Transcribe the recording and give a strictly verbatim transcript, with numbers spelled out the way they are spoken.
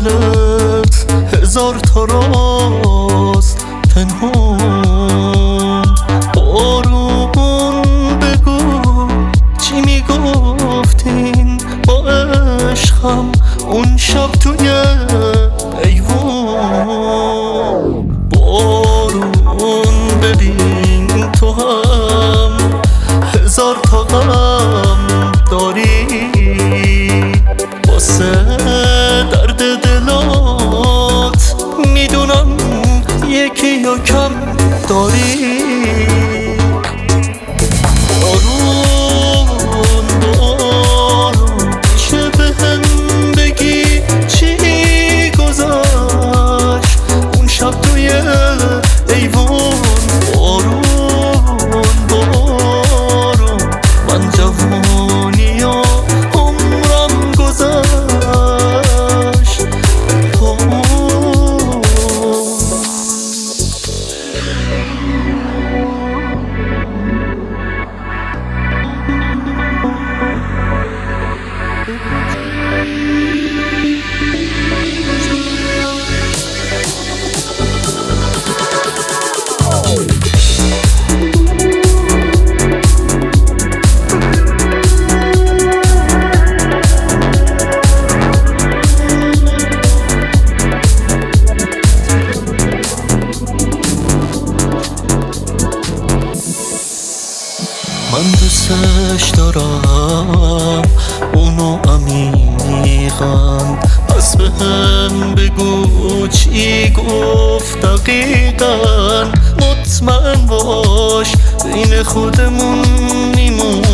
دلت هزار تا راست پنهون. بارون بگو چی میگفتین با عشقم اون شب توی ایوون. بارون ببین تو هم هزار تا غم داری، واسه درد دلات میدونم یکی یا کم داری. بارون بارون میشه بهم بگی چی گذشت اون شب توی ایوون. بارون بارون من جوانی و عمرم گذشت. من دوستش دارم اونو عمیقاً، پس بهم بگو چی گفت دقیقاً. مطمئن باش بین خودمون میمون